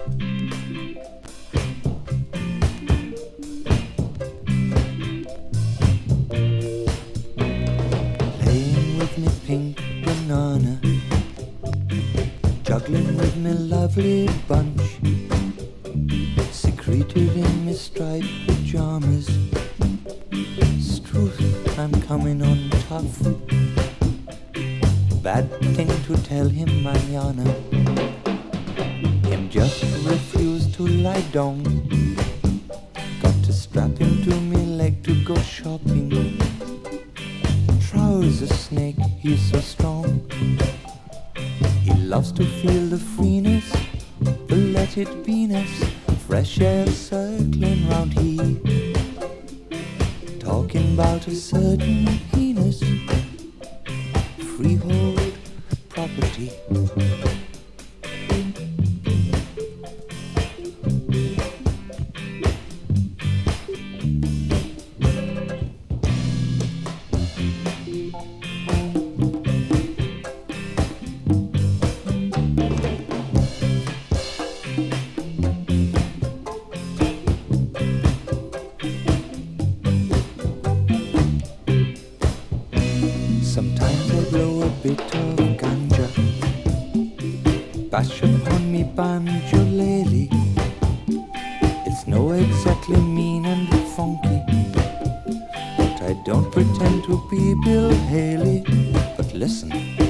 Playing with me pink banana, juggling with me lovely bunch, secreted in me striped pajamas. Struth, I'm coming on tough. Bad thing to tell him mañana. Him just refused to lie down. Got to strap him to me leg to go shopping. Trouser snake, he's so strong. He loves to feel the freeness, the let it be-ness, fresh air circling round he. Talking about a certain penis, freehold property. Sometimes I blow a bit of ganja, bash upon me banjo-lele. It's no exactly mean and funky, but I don't pretend to be Bill Haley. But listen,